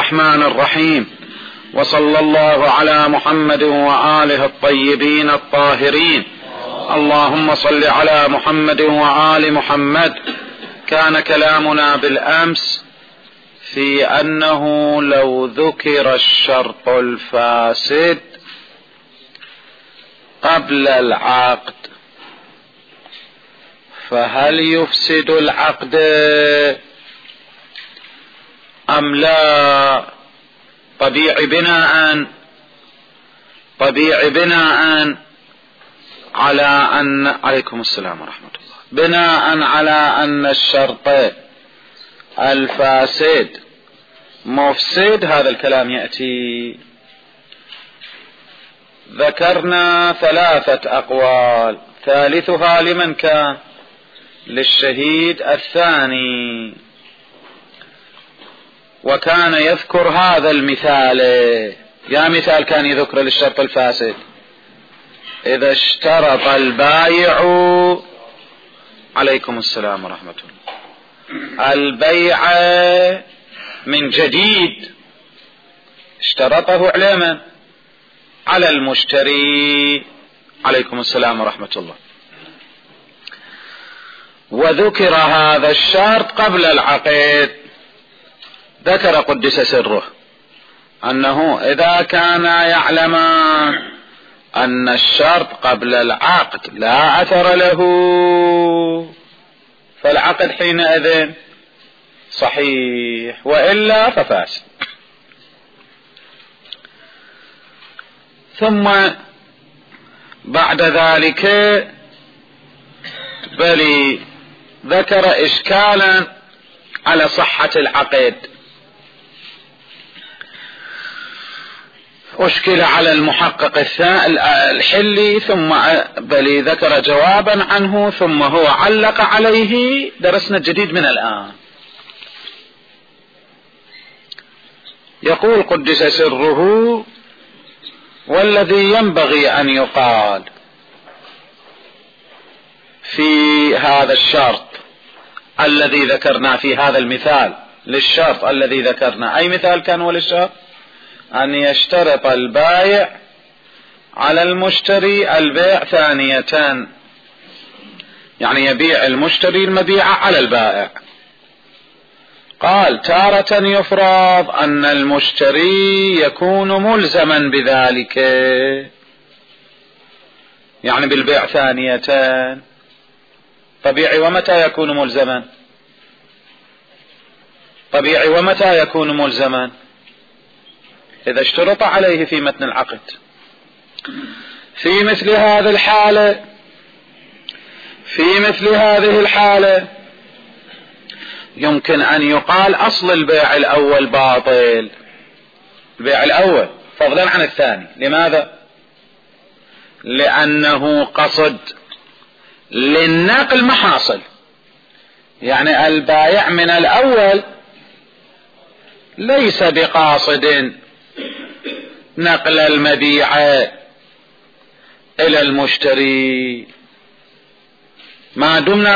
الرحمن الرحيم، وصلى الله على محمد وآله الطيبين الطاهرين. اللهم صل على محمد وآل محمد. كان كلامنا بالأمس في أنه لو ذكر الشرط الفاسد قبل العقد فهل يفسد العقد أم لا؟ طبيعي بناء على أن عليكم السلام ورحمة الله، بناء على أن الشرط الفاسد مفسد. هذا الكلام يأتي. ذكرنا 3 أقوال، ثالثها لمن كان؟ للشهيد الثاني، وكان يذكر هذا المثال. يا مثال كان يذكر للشرط الفاسد: إذا اشترط البايع، عليكم السلام ورحمة الله، البيع من جديد، اشترطه على من؟ على المشتري، عليكم السلام ورحمة الله، وذكر هذا الشرط قبل العقد. ذكر قدس سره أنه إذا كان يعلمان أن الشرط قبل العقد لا أثر له فالعقد حينئذ صحيح، وإلا ففاسد. ثم بعد ذلك بل ذكر إشكالا على صحة العقد، أشكل على المحقق الحلي، ثم بل ذكر جوابا عنه، ثم هو علق عليه. درسنا الجديد من الآن. يقول قدس سره: والذي ينبغي أن يقال في هذا الشرط الذي ذكرنا في هذا المثال للشرط الذي ذكرنا، أي مثال كان هو للشرط؟ أن يشترط البائع على المشتري البيع ثانية، يعني يبيع المشتري المبيع على البائع. قال: تارة يفرض أن المشتري يكون ملزما بذلك، يعني بالبيع ثانية. طبيعي. ومتى يكون ملزما؟ طبيعي. ومتى يكون ملزما؟ إذا اشترط عليه في متن العقد. في مثل هذه الحالة يمكن أن يقال أصل البيع الأول باطل، البيع الأول فضلا عن الثاني. لماذا؟ لأنه قصد للنقل محاصل، يعني البائع من الأول ليس بقاصد نقل المبيع إلى المشتري. ما دمنا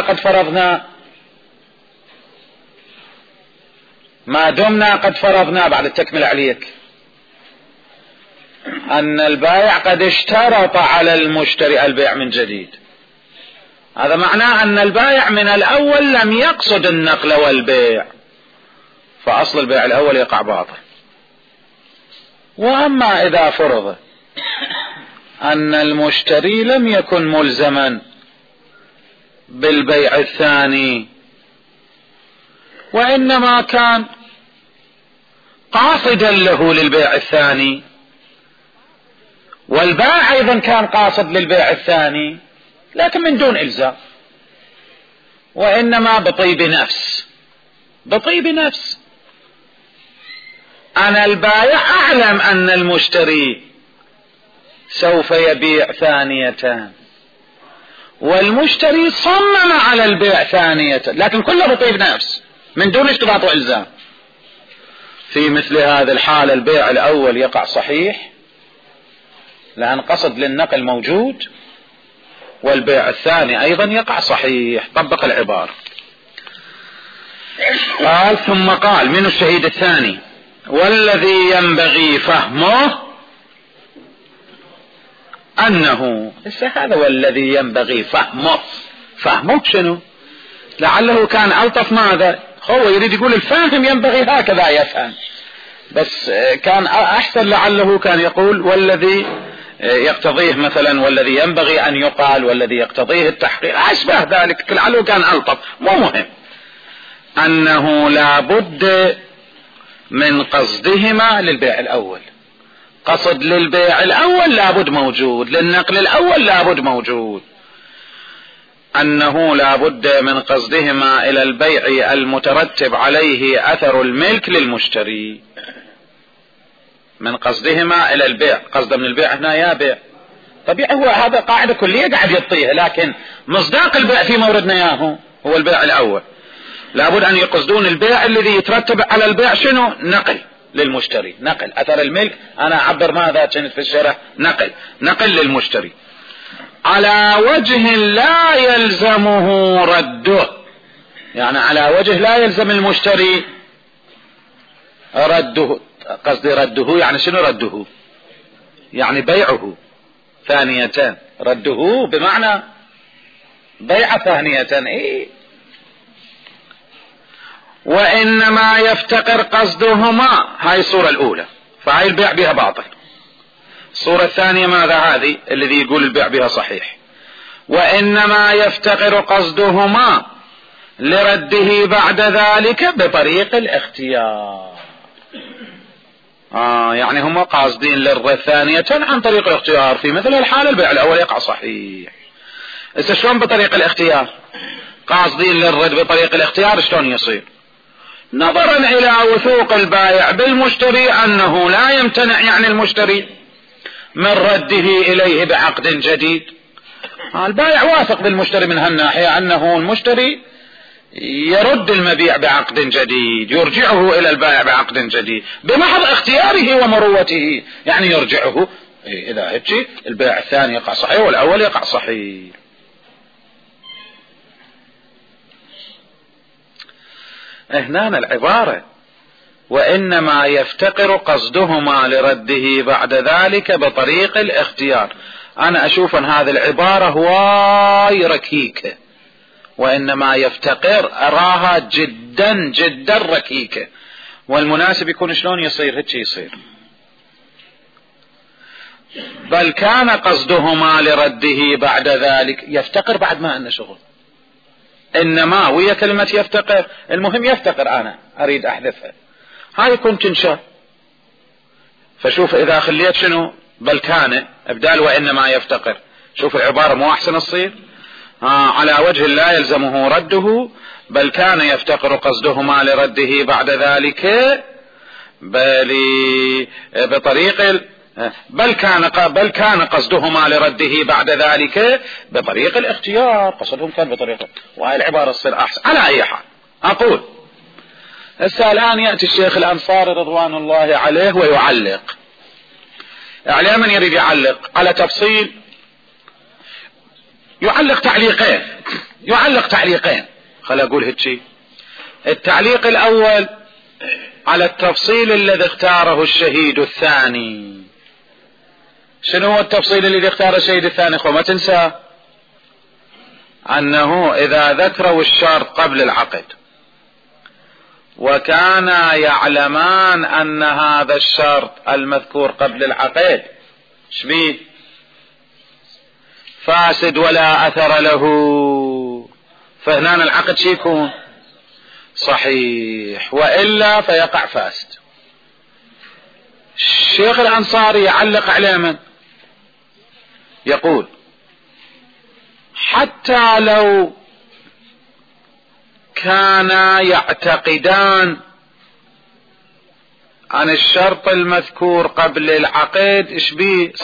قد فرضنا بعد التكمل عليك أن البائع قد اشترط على المشتري البيع من جديد، هذا معناه أن البائع من الأول لم يقصد النقل والبيع، فأصل البيع الأول يقع باطل. وأما إذا فرض أن المشتري لم يكن ملزما بالبيع الثاني، وإنما كان قاصدا له للبيع الثاني، والبائع أيضا كان قاصد للبيع الثاني، لكن من دون إلزام، وإنما بطيب نفس. أنا البائع أعلم أن المشتري سوف يبيع ثانية، والمشتري صمم على البيع ثانية، لكن كله بطيب نفس من دون اشتراط وإلزام. في مثل هذه الحالة البيع الأول يقع صحيح لأن قصد للنقل موجود، والبيع الثاني أيضا يقع صحيح. طبق العبارة. قال: ثم قال: من الشهيد الثاني والذي ينبغي فهمه أنه هذا والذي ينبغي فهمه شنو؟ لعله كان ألطف. ماذا هو يريد يقول؟ الفاهم ينبغي هكذا يفهم، بس كان أحسن لعله كان يقول والذي يقتضيه مثلا والذي ينبغي أن يقال والذي يقتضيه التحقيق، أشبه ذلك، لعله كان ألطف. مو مهم. أنه لا بد من قصدهما للبيع الأول. قصد للبيع الأول لابد موجود، للنقل الأول لابد موجود. أنه لابد من قصدهما إلى البيع المترتب عليه أثر الملك للمشتري. من قصدهما إلى البيع، قصد من البيع هنا يا بيع طبيعي، هو هذا قاعدة كلية قاعد يطيها، لكن مصداق البيع في موردنا ياهو هو البيع الأول. لابد أن يقصدون البيع الذي يترتب على البيع شنو؟ نقل للمشتري، نقل أثر الملك. أنا أعبر ماذا كانت في الشرح؟ نقل للمشتري على وجه لا يلزمه رده، يعني على وجه لا يلزم المشتري رده. قصدي رده يعني شنو؟ رده يعني بيعه ثانية، رده بمعنى بيع ثانية. إيه؟ وإنما يفتقر قصدهما، هاي الصورة الأولى، فهاي البيع بها باطل. الصورة الثانية ماذا؟ هذه الذي يقول البيع بها صحيح. وإنما يفتقر قصدهما لرده بعد ذلك بطريق الاختيار. يعني هم قاصدين للرد ثانية عن طريق الاختيار. في مثل الحالة البيع الأول يقع صحيح. إذا شلون بطريق الاختيار؟ قاصدين للرد بطريق الاختيار شلون يصير؟ نظرا إلى وثوق البائع بالمشتري أنه لا يمتنع يعني المشتري من رده إليه بعقد جديد. البائع واثق بالمشتري من هالناحية أنه المشتري يرد المبيع بعقد جديد، يرجعه إلى البائع بعقد جديد بمحض اختياره ومروته، يعني يرجعه. إذا هيك البيع الثاني يقع صحيح والأول يقع صحيح. هنا العبارة وإنما يفتقر قصدهما لرده بعد ذلك بطريق الاختيار. أنا أشوف أن هذه العبارة هواي ركيكة، وإنما يفتقر أراها جدا جدا ركيكة، والمناسب يكون شلون يصير؟ هيك يصير بل كان قصدهما لرده بعد ذلك. يفتقر بعد ما أن شغل، إنما وهي كلمة يفتقر، المهم يفتقر، أنا أريد أحذفها، هاي يكون تنشا. فشوف إذا خليت شنو بل كان ابدال وإنما يفتقر، شوف العبارة مو أحسن تصير؟ على وجه لا يلزمه رده بل كان يفتقر قصدهما لرده بعد ذلك بطريق بل كان قصدهما لرده بعد ذلك بطريق الاختيار. قصدهم كان بطريقة، وهي العبارة تصير أحسن. على أي حال أقول هسه الآن يأتي الشيخ الأنصاري رضوان الله عليه ويعلق على من يريد يعلق على تفصيل، يعلق تعليقين. خل أقول هيك. التعليق الأول على التفصيل الذي اختاره الشهيد الثاني. شنو هو التفصيل الذي اختاره الشهيد الثاني؟ ما تنسى أنه إذا ذكروا الشرط قبل العقد وكانا يعلمان أن هذا الشرط المذكور قبل العقد شبيه فاسد ولا أثر له، فهنا العقد شي يكون صحيح، وإلا فيقع فاسد. الشيخ الأنصاري يعلق على من؟ يقول حتى لو كانا يعتقدان عن الشرط المذكور قبل العقد ايش بيه؟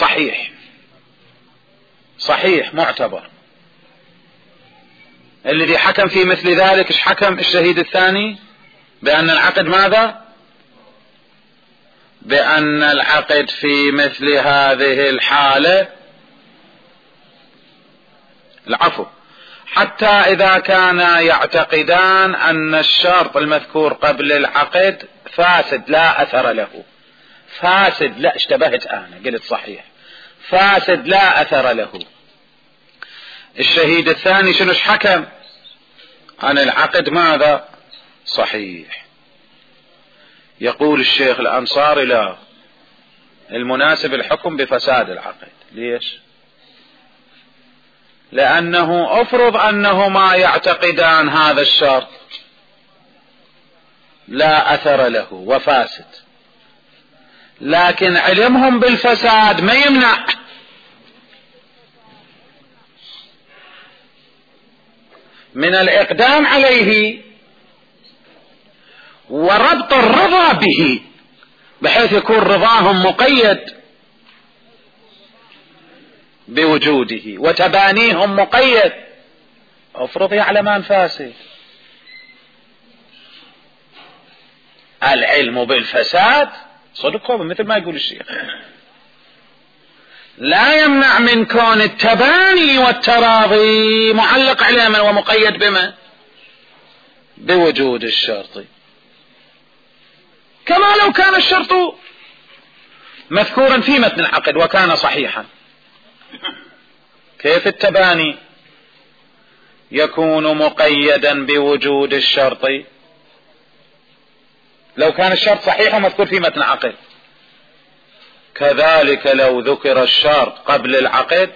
صحيح معتبر. الذي حكم في مثل ذلك ايش حكم الشهيد الثاني؟ بأن العقد ماذا؟ بأن العقد في مثل هذه الحالة العفو، حتى إذا كان يعتقدان أن الشرط المذكور قبل العقد فاسد لا أثر له. فاسد لا، اشتبهت أنا قلت صحيح، فاسد لا أثر له. الشهيد الثاني شنوش حكم عن العقد؟ ماذا؟ صحيح. يقول الشيخ الأنصاري لا، المناسب الحكم بفساد العقد. ليش؟ لأنه أفرض أنهما يعتقدان هذا الشرط لا أثر له وفاسد، لكن علمهم بالفساد ما يمنع من الإقدام عليه وربط الرضا به، بحيث يكون رضاهم مقيد بوجوده وتبانيهم مقيد. افرض يعلمان فاسد، العلم بالفساد صدقوا مثل ما يقول الشيخ لا يمنع من كون التباني والتراضي معلق علما ومقيد بما؟ بوجود الشرط، كما لو كان الشرط مذكورا في متن العقد وكان صحيحا. كيف التباني يكون مقيدا بوجود الشرط لو كان الشرط صحيح ومذكور في متن العقد؟ كذلك لو ذكر الشرط قبل العقد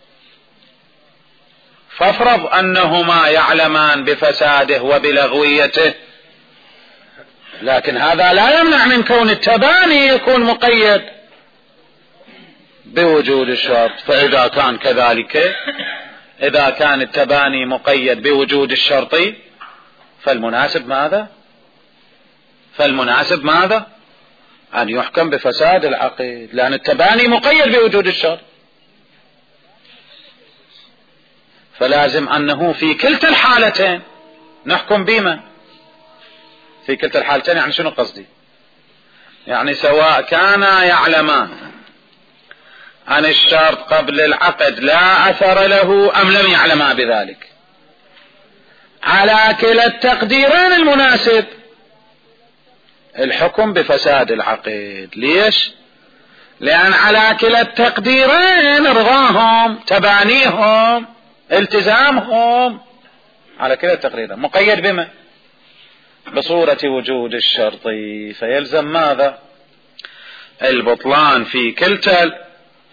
فافرض أنهما يعلمان بفساده وبلغويته، لكن هذا لا يمنع من كون التباني يكون مقيد بوجود الشرط. فإذا كان كذلك، إذا كان التباني مقيد بوجود الشرط فالمناسب ماذا؟ فالمناسب ماذا؟ أن يحكم بفساد العقد، لأن التباني مقيد بوجود الشرط. فلازم أنه في كلتا الحالتين نحكم بما؟ في كلتا الحالتين. يعني شنو قصدي؟ يعني سواء كانا يعلمان عن الشرط قبل العقد لا أثر له أم لم يعلما بذلك، على كلا التقديرين المناسب الحكم بفساد العقد. ليش؟ لأن على كلا التقديرين رضاهم، تبانيهم، التزامهم على كلا التقديرين مقيد بما؟ بصورة وجود الشرط. فيلزم ماذا؟ البطلان في كلتا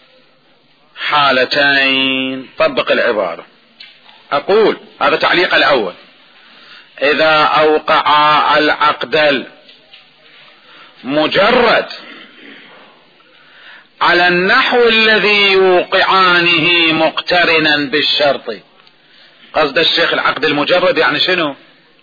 حالتين. طبق العبارة. أقول هذا تعليق الأول: إذا أوقع العقد المجرد على النحو الذي يوقعانه مقترنا بالشرط. قصد الشيخ العقد المجرد يعني شنو؟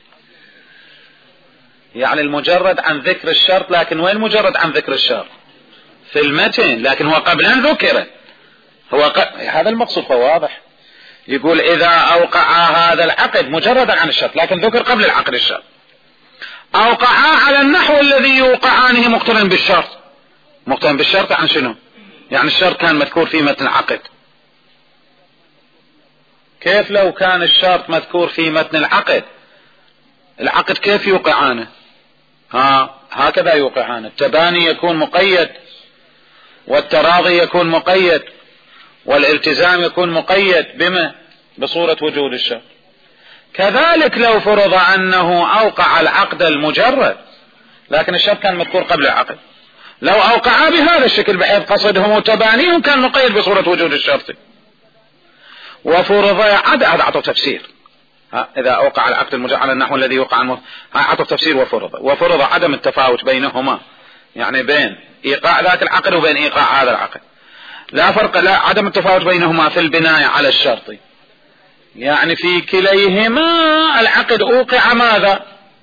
يعني المجرد عن ذكر الشرط، لكن وين مجرد عن ذكر الشرط؟ في المتن، لكن هو قبل أن ذكره. هذا المقصود، هو واضح. يقول إذا أوقع هذا العقد مجردا عن الشرط لكن ذكر قبل العقد الشرط، أوقع على النحو الذي يوقعانه مقترن بالشرط. مقترن بالشرط عن شنو؟ يعني الشرط كان مذكور في متن العقد. كيف لو كان الشرط مذكور في متن العقد؟ العقد كيف يوقعانه؟ هكذا يوقعانه. التباني يكون مقيد، والتراضي يكون مقيد، والالتزام يكون مقيد بما؟ بصورة وجود الشرط. كذلك لو فرض أنه أوقع العقد المجرد لكن الشرط كان مذكور قبل العقد، لو أوقع بهذا الشكل بحيث قصدهم وتبانيهم كان مقيد بصورة وجود الشرط. وفرض هذا أعطوا تفسير. إذا أوقع العقد المجرد على النحو الذي يوقع أعطوا تفسير. وفرض عدم التفاوت بينهما، يعني بين إيقاع ذاك العقد وبين إيقاع هذا العقد لا فرق، لا عدم التفاوت بينهما في البناء على الشرط. يعني في كليهما العقد أوقع ماذا؟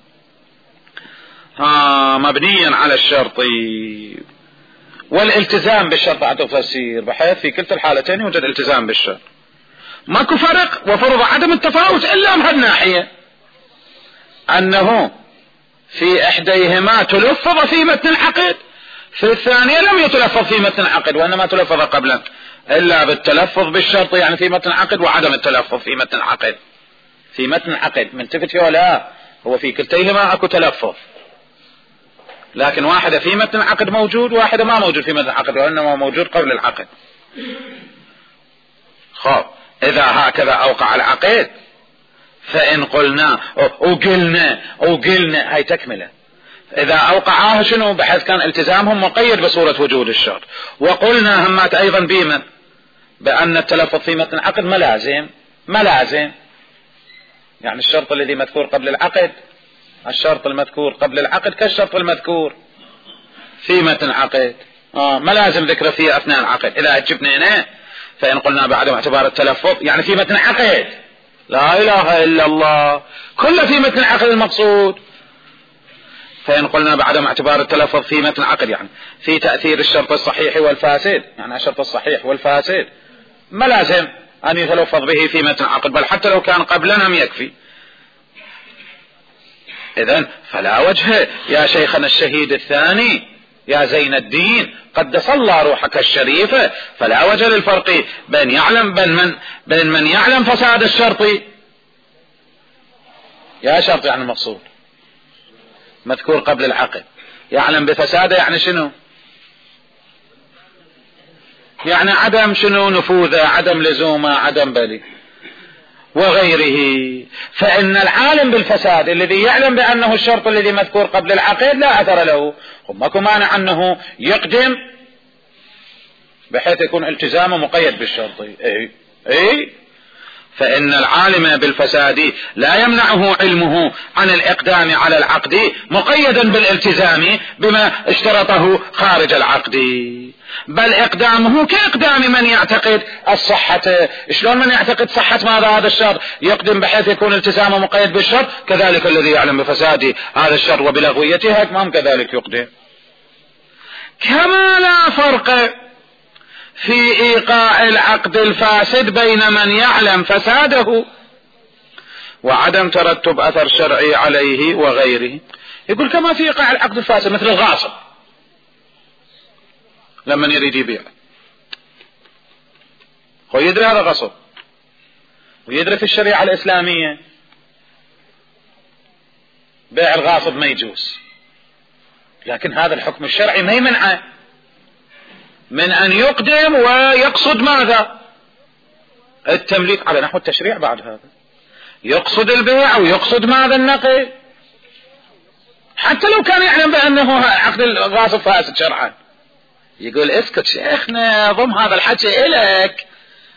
مبنيا على الشرط، والالتزام بالشرط أعطوا تفسير، بحيث في كلتا الحالتين يوجد التزام بالشرط. ماكو فرق. وفرض عدم التفاوت إلا من هالناحية، أنه في إحديهما تلفظ في متن العقد، في الثانية لم يتلفظ في متن العقد وإنما تلفظ قبلا، إلا بالتلفظ بالشرط يعني في متن العقد، وعدم التلفظ في متن العقد. في متن العقد منتفت ولا هو في كلتيهما أكو تلفظ، لكن واحدة في متن العقد موجود، واحدة ما موجود في متن العقد، وإنما موجود قبل العقد. خب إذا هكذا أوقع العقد، فإن قلنا وقلنا هاي تكملة. إذا أوقعاها شنو؟ بحيث كان التزامهم مقيد بصورة وجود الشرط. وقلنا همات أيضا بيمن بأن التلفظ في متن العقد ملازم، يعني الشرط الذي مذكور قبل العقد، الشرط المذكور قبل العقد كالشرط المذكور في متن العقد، ملازم ذكره فيه أثناء العقد. إذا أجبنا هنا فإن قلنا بعدم اعتبار التلفظ يعني في متن العقد، لا إله إلا الله، كله في متن العقد المقصود. فإن قلنا بعدم اعتبار التلفظ في متن العقد يعني في تأثير الشرط الصحيح والفاسد، يعني الشرط الصحيح والفاسد ما لازم أن يتلفظ به في متن العقد، بل حتى لو كان قبلا هم يكفي. إذن فلا وجه يا شيخنا الشهيد الثاني يا زين الدين قدس الله روحك الشريفة، فلا وجه للفرق بين من يعلم فساد الشرط، يا شرط يعني المقصود مذكور قبل العقد، يعلم بفساده يعني شنو؟ يعني عدم شنو؟ نفوذه، عدم لزومه، عدم بلي وغيره. فإن العالم بالفساد الذي يعلم بأنه الشرط الذي مذكور قبل العقد لا أثر له، ماكو مانع أنه يقدم بحيث يكون التزامه مقيد بالشرط. فإن العالم بالفساد لا يمنعه علمه عن الإقدام على العقد مقيدا بالالتزام بما اشترطه خارج العقد، بل إقدامه كإقدام من يعتقد الصحة. شلون من يعتقد صحة ماذا؟ هذا الشرط يقدم بحيث يكون التزامه مقيد بالشرط، كذلك الذي يعلم بفساد هذا الشرط وبلغويته هم كذلك يقدم. كما لا فرق في إيقاع العقد الفاسد بين من يعلم فساده وعدم ترتب أثر شرعي عليه وغيره. يقول كما في إيقاع العقد الفاسد مثل الغاصب لما يريد يبيع، هو يدري هذا غصب ويدري في الشريعة الإسلامية بيع الغاصب ما يجوز، لكن هذا الحكم الشرعي ما يمنعه من أن يقدم ويقصد ماذا؟ التمليك على نحو التشريع. بعد هذا يقصد البيع ويقصد ماذا؟ النقل، حتى لو كان يعلم بأنه عقد الغاصب فاسد شرعا. يقول اسكت شيخنا ضم هذا الحكي إلك،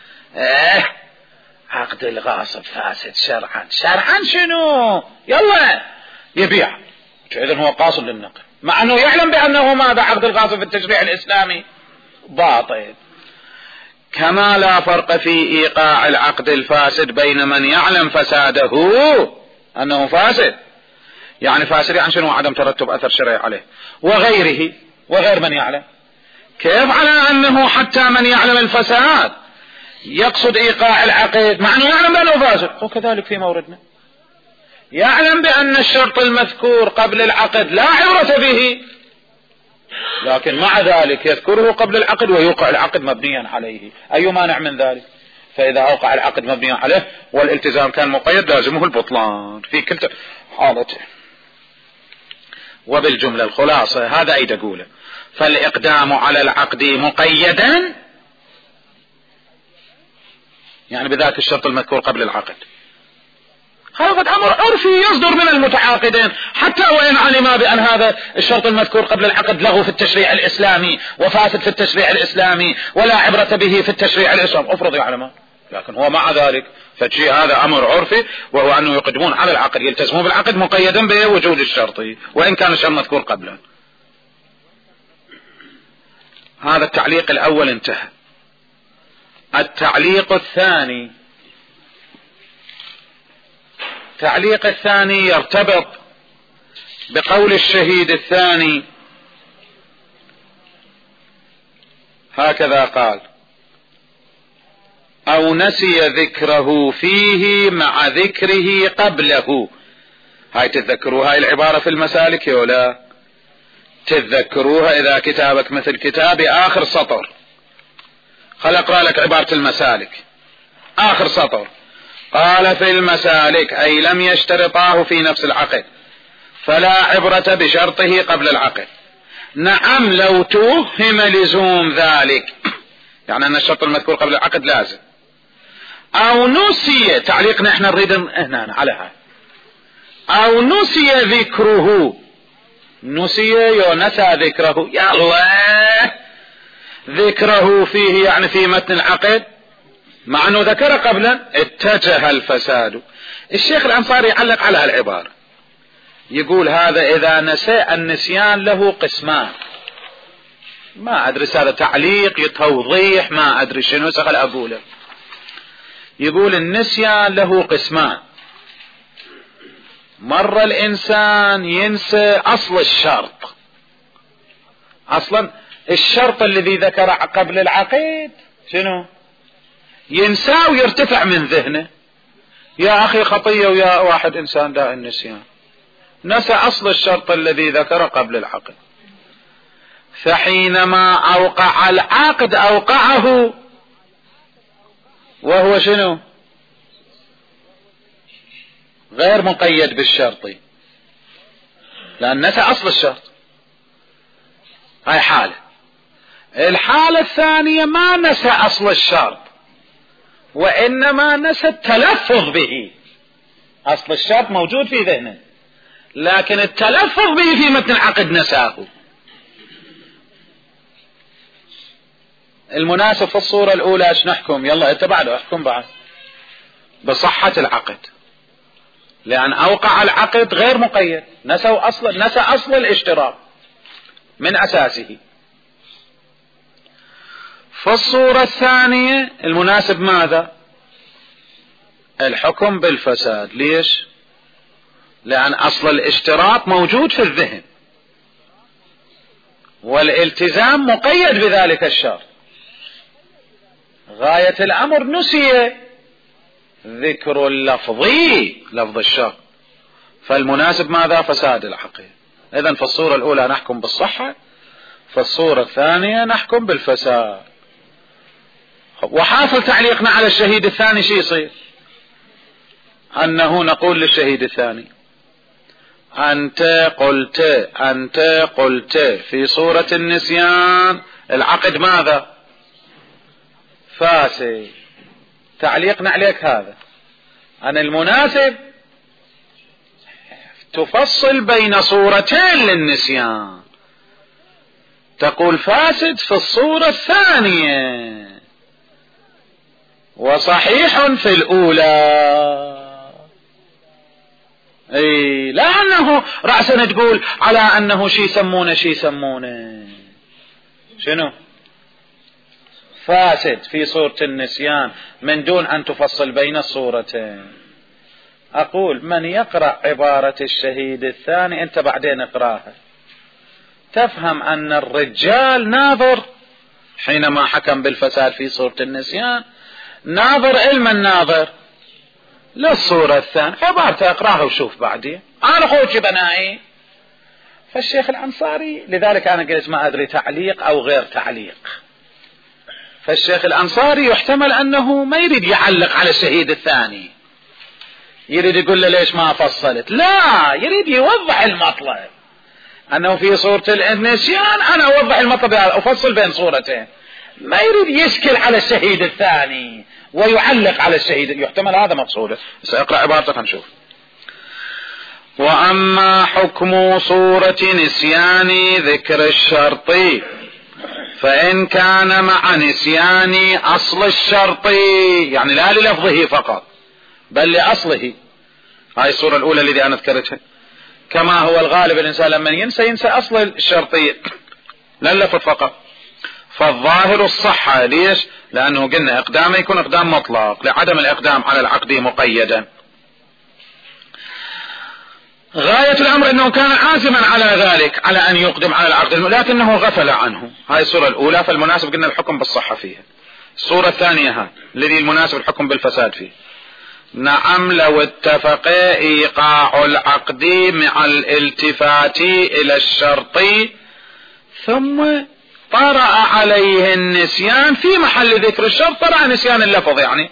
عقد الغاصب فاسد شرعا شنو؟ يلا يبيع، إذن هو قاصد للنقل مع أنه يعلم بأنه ماذا؟ عقد الغاصب في التشريع الإسلامي باطل. كما لا فرق في إيقاع العقد الفاسد بين من يعلم فساده أنه فاسد، يعني فاسد يعني شنو؟ عدم ترتب أثر شرعي عليه، وغيره وغير من يعلم. كيف على أنه حتى من يعلم الفساد يقصد إيقاع العقد مع أنه يعلم بأنه فاسد؟ وكذلك في موردنا يعلم بأن الشرط المذكور قبل العقد لا عبرة به، لكن مع ذلك يذكره قبل العقد ويوقع العقد مبنيا عليه. أي مانع من ذلك؟ فإذا أوقع العقد مبنيا عليه والالتزام كان مقيد لازمه البطلان في كلتا حالته. وبالجملة الخلاصة هذا أيد أقوله، فالإقدام على العقد مقيدا يعني بذاك الشرط المذكور قبل العقد، هذا أمر عرفي يصدر من المتعاقدين، حتى وإن علم بأن هذا الشرط المذكور قبل العقد لغو في التشريع الإسلامي وفاسد في التشريع الإسلامي ولا عبرة به في التشريع الإسلامي، أفرض يعلمه، لكن هو مع ذلك فشيء هذا أمر عرفي، وهو أنه يقدمون على العقد، يلتزمون بالعقد مقيدا بوجود الشرط وإن كان الشرط مذكور قبله. هذا التعليق الأول انتهى. التعليق الثاني، التعليق الثاني يرتبط بقول الشهيد الثاني، هكذا قال: أو نسي ذكره فيه مع ذكره قبله. هاي تتذكروها، هاي العبارة في المسالك ولا تتذكروها؟ إذا كتابك مثل كتابي آخر سطر، خل أقرأ لك عبارة المسالك آخر سطر. قال في المسالك: أي لم يشترطاه في نفس العقد، فلا عبرة بشرطه قبل العقد. نعم لو توهم لزوم ذلك، يعني أن الشرط المذكور قبل العقد لازم، أو نسي، تعليقنا احنا نريد هنا على هذا، أو نسي ذكره، نسي ونسى ذكره، يا الله ذكره فيه يعني في متن العقد مع أنه ذكر قبلا، اتجه الفساد. الشيخ الأنصاري يعلق على العبارة، يقول هذا إذا نسى، النسيان له قسمان، ما أدري هذا تعليق توضيح ما أدري شنو سخل أقوله. يقول النسيان له قسمان، مرة الإنسان ينسى أصل الشرط، أصلا الشرط الذي ذكر قبل العقد شنو ينساه ويرتفع من ذهنه، يا أخي خطية ويا واحد إنسان داء النسيان، نسى أصل الشرط الذي ذكر قبل العقد، فحينما أوقع العقد أوقعه وهو شنو غير مقيد بالشرط، لأن نسى أصل الشرط. هاي حالة. الحالة الثانية ما نسى أصل الشرط، وإنما نسى التلفظ به، أصل الشرط موجود في ذهنه لكن التلفظ به في متن العقد نساه. المناسب في الصورة الأولى ايش نحكم؟ يلا انت بعد احكم بعد بصحة العقد، لأن أوقع العقد غير مقيد، نسى أصل الاشتراك من أساسه. في الصورة الثانية المناسب ماذا؟ الحكم بالفساد. ليش؟ لأن أصل الاشتراط موجود في الذهن والالتزام مقيد بذلك الشرط، غاية الأمر نسي ذكر اللفظي لفظ الشرط، فالمناسب ماذا؟ فساد العقد. إذن في الصورة الأولى نحكم بالصحة، في الصورة الثانية نحكم بالفساد. وحاصل تعليقنا على الشهيد الثاني شي يصير؟ أنه نقول للشهيد الثاني أنت قلت في صورة النسيان العقد ماذا؟ فاسد. تعليقنا عليك هذا أن المناسب تفصل بين صورتين للنسيان، تقول فاسد في الصورة الثانية وصحيح في الأولى. اي لأنه رأسا تقول على أنه شي يسمونه شنو فاسد في صورة النسيان من دون أن تفصل بين الصورتين. أقول من يقرأ عبارة الشهيد الثاني أنت بعدين اقراها، تفهم أن الرجال ناظر حينما حكم بالفساد في صورة النسيان، ناظر علما ناظر للصورة الثانية، عبارته اقراها وشوف بعدين. أنا خوش بنائي. فالشيخ الأنصاري لذلك أنا قلت ما أدري تعليق أو غير تعليق، فالشيخ الأنصاري يحتمل أنه ما يريد يعلق على الشهيد الثاني، يريد يقول له ليش ما فصلت، لا يريد يوضح المطلب أنه في صورة النسيان أنا أوضح المطلب أفصل بين صورتين، ما يريد يشكل على الشهيد الثاني ويعلق على الشهيد، يحتمل هذا مقصوده. سأقرأ عبارته نشوف. وأما حكم صورة نسيان ذكر الشرط فإن كان مع نسيان أصل الشرط، يعني لا للفظه فقط بل لأصله، هاي الصورة الأولى التي أنا ذكرتها، كما هو الغالب الإنسان لما ينسى أصل الشرطية لا اللفظ فقط، فالظاهر الصحة. ليش؟ لأنه قلنا إقدامه يكون إقدام مطلق لعدم الإقدام على العقد مقيدا. غاية الأمر أنه كان عازما على ذلك، على أن يقدم على العقد لكنه غفل عنه. هاي الصورة الأولى، فالمناسب قلنا الحكم بالصحة فيها. الصورة الثانية ها الذي المناسب الحكم بالفساد فيه. نعم لو اتفق إيقاع العقد مع الالتفات إلى الشرط ثم طرأ عليه النسيان في محل ذكر الشرط، طرأ نسيان اللفظ يعني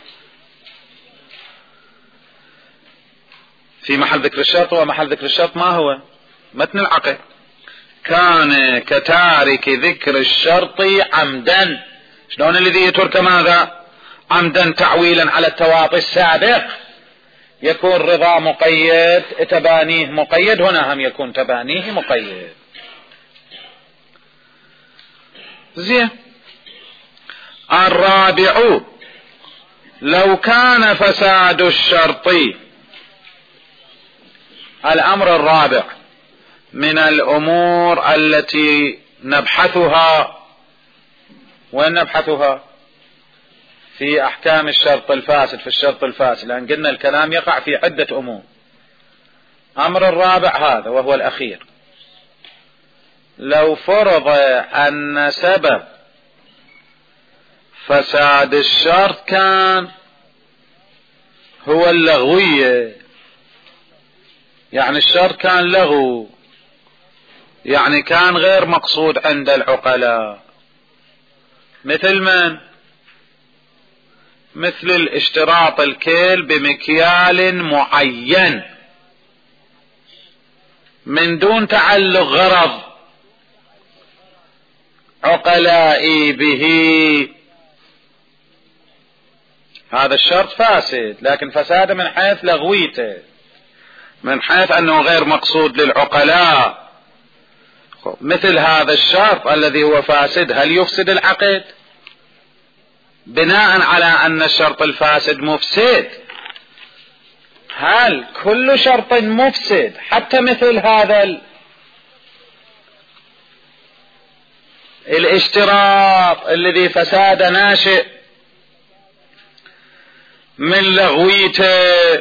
في محل ذكر الشرط، ومحل ذكر الشرط ما هو؟ متن العقد كان كتارك ذكر الشرط عمدا. شلون الذي يترك ماذا عمدا تعويلا على التواطي السابق يكون رضا مقيد تبانيه مقيد، هنا هم يكون تبانيه مقيد. زين. الرابع لو كان فساد الشرط، الأمر الرابع من الأمور التي نبحثها، وين نبحثها؟ في أحكام الشرط الفاسد، في الشرط الفاسد، لأن قلنا الكلام يقع في عدة أمور. أمر الرابع هذا وهو الأخير، لو فرض أن سبب فساد الشرط كان هو اللغوية، يعني الشرط كان لغو، يعني كان غير مقصود عند العقلاء، مثل من؟ مثل الاشتراط الكيل بمكيال معين من دون تعلق غرض عقلائي به، هذا الشرط فاسد، لكن فساده من حيث لغويته، من حيث أنه غير مقصود للعقلاء. مثل هذا الشرط الذي هو فاسد هل يفسد العقد؟ بناء على أن الشرط الفاسد مفسد، هل كل شرط مفسد حتى مثل هذا الاشتراط الذي فساد ناشئ من لغويته؟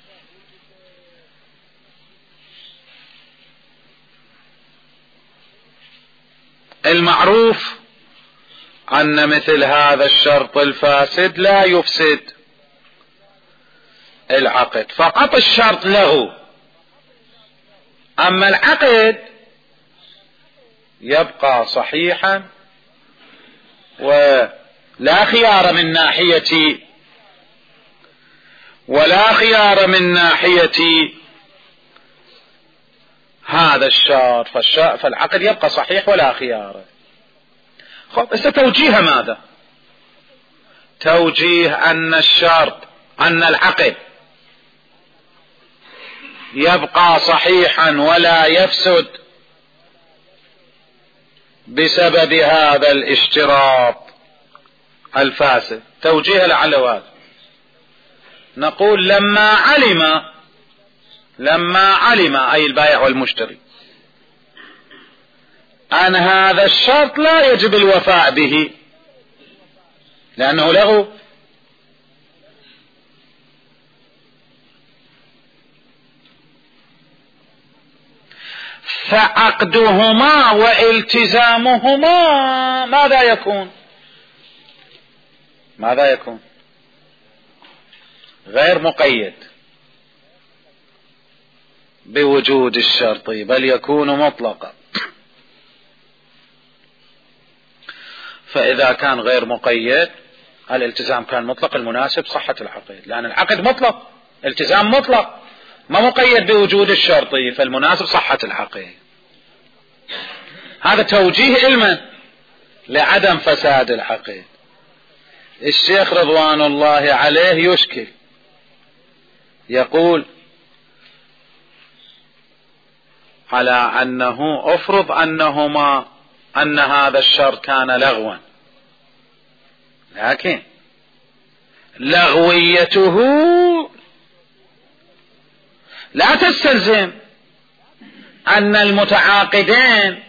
المعروف أن مثل هذا الشرط الفاسد لا يفسد العقد، فقط الشرط له، أما العقد يبقى صحيحا ولا خيار من ناحية هذا الشرط، فالعقد يبقى صحيح ولا خيار. خب توجيه ماذا؟ توجيه أن العقد يبقى صحيحا ولا يفسد بسبب هذا الاشتراط الفاسد. توجيه لعل هذا، نقول لما علم أي البائع والمشتري أن هذا الشرط لا يجب الوفاء به لأنه لغو، فعقدهما والتزامهما ماذا يكون؟ غير مقيد بوجود الشرط، بل يكون مطلقا. فإذا كان غير مقيد الالتزام كان مطلق، المناسب صحة العقد، لأن العقد مطلق، التزام مطلق ما مقيد بوجود الشرط، فالمناسب صحة العقد. هذا توجيه علما لعدم فساد العقد. الشيخ رضوان الله عليه يشكل، يقول على أنه أفرض أن هذا الشرط كان لغوا، لكن لغويته لا تستلزم أن المتعاقدين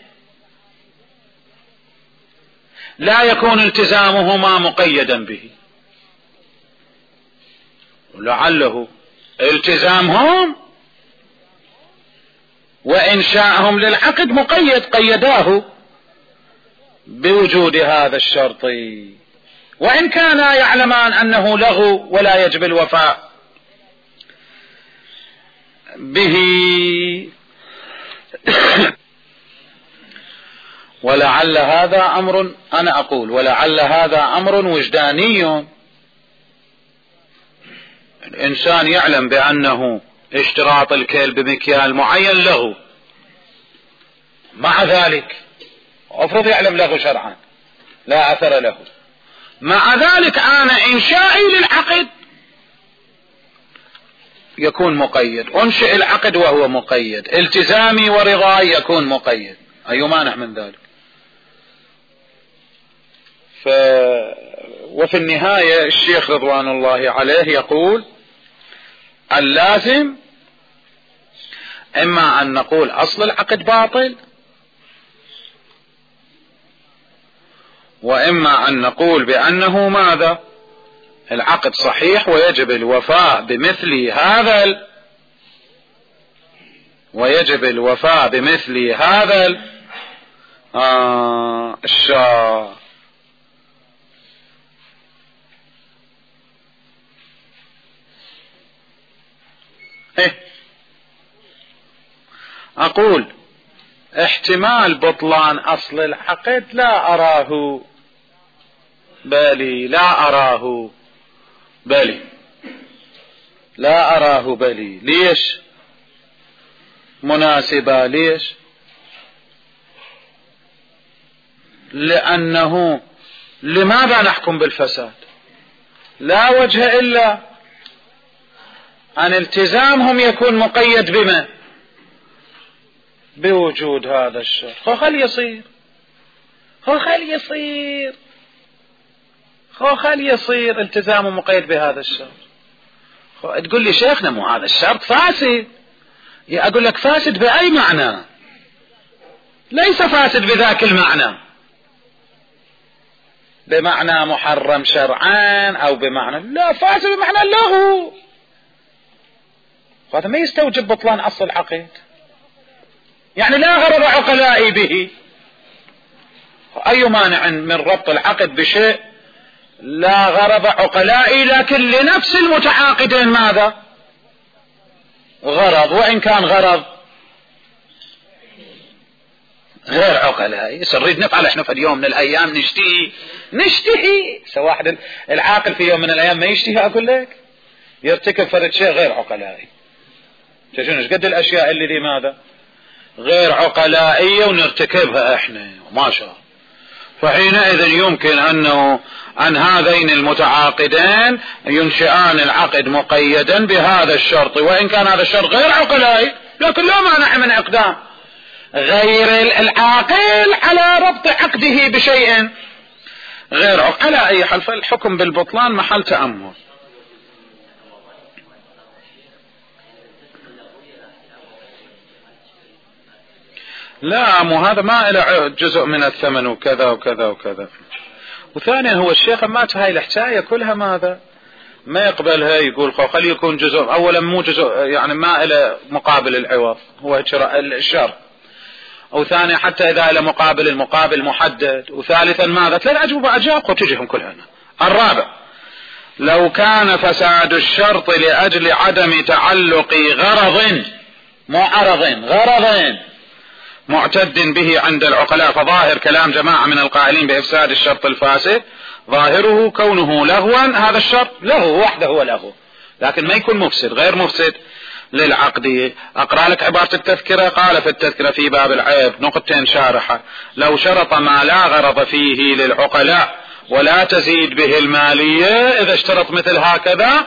لا يكون التزامهما مقيدا به، ولعله التزامهم وإنشاءهم للعقد مقيد، قيداه بوجود هذا الشرط، وإن كانا يعلمان أنه لغو ولا يجب الوفاء به. ولعل هذا أمر، أنا أقول ولعل هذا أمر وجداني، الإنسان يعلم بأنه اشتراط الكيل بمكيال معين له، مع ذلك افرض يعلم له شرعا لا اثر له، مع ذلك انا انشائي للعقد يكون مقيد، انشئ العقد وهو مقيد، التزامي ورضاي يكون مقيد، اي مانع من ذلك؟ وفي النهاية الشيخ رضوان الله عليه يقول اللازم اما ان نقول اصل العقد باطل، واما ان نقول بانه ماذا؟ العقد صحيح ويجب الوفاء بمثل هذا الشرط. أقول احتمال بطلان أصل العقد لا أراه، بلي ليش مناسبة؟ ليش؟ لأنه لماذا نحكم بالفساد؟ لا وجه إلا أن التزامهم يكون مقيد بما؟ بوجود هذا الشرط. خل يصير التزامه مقيد بهذا الشرط. تقول لي شيخنا مو هذا الشرط فاسد، أقول لك فاسد بأي معنى؟ ليس فاسد بذاك المعنى، بمعنى محرم شرعا أو بمعنى، لا، فاسد بمعنى اللغو، هذا ما يستوجب بطلان أصل العقد، يعني لا غرض عقلائي به. أي مانع من ربط العقد بشيء لا غرض عقلائي، لكن لنفس المتعاقدين ماذا؟ غرض، وإن كان غرض غير عقلائي. نريد نفعل احنا في اليوم من الأيام نشتهي سواء العاقل في يوم من الأيام ما يشتهي، أقول لك يرتكب فرد شيء غير عقلائي. تشوفون ايش قد الأشياء اللي لماذا غير عقلائية ونرتكبها احنا وما شاء. فحينئذ يمكن أن هذين المتعاقدين ينشئان العقد مقيدا بهذا الشرط، وإن كان هذا الشرط غير عقلائي، لكن لا مانع من إقدام غير العاقل على ربط عقده بشيء غير عقل. على أي حال فالحكم بالبطلان محل تأمل. لا، مو هذا ما له جزء من الثمن وكذا وكذا وكذا. وثانيا هو الشيخ مات هاي الحكاية كلها ماذا ما يقبلها، يقول خلي يكون جزء. أولا مو جزء، يعني ما له مقابل العوض، هو الشر. أو ثانيا حتى إذا له مقابل، المقابل محدد. وثالثا ماذا؟ ثلاث أجوبة أجاب وتجيهم كلها. الرابع، لو كان فساد الشرط لأجل عدم تعلق غرض، مو عرض، غرض معتد به عند العقلاء، فظاهر كلام جماعة من القائلين بإفساد الشرط الفاسد ظاهره كونه لغوا. هذا الشرط لغو وحده هو لغو، لكن ما يكون مفسد، غير مفسد للعقد. أقرأ لك عبارة التذكرة. قال في التذكرة في باب العيب نقطتين شارحة: لو شرط ما لا غرض فيه للعقلاء ولا تزيد به المالية، إذا اشترط مثل هكذا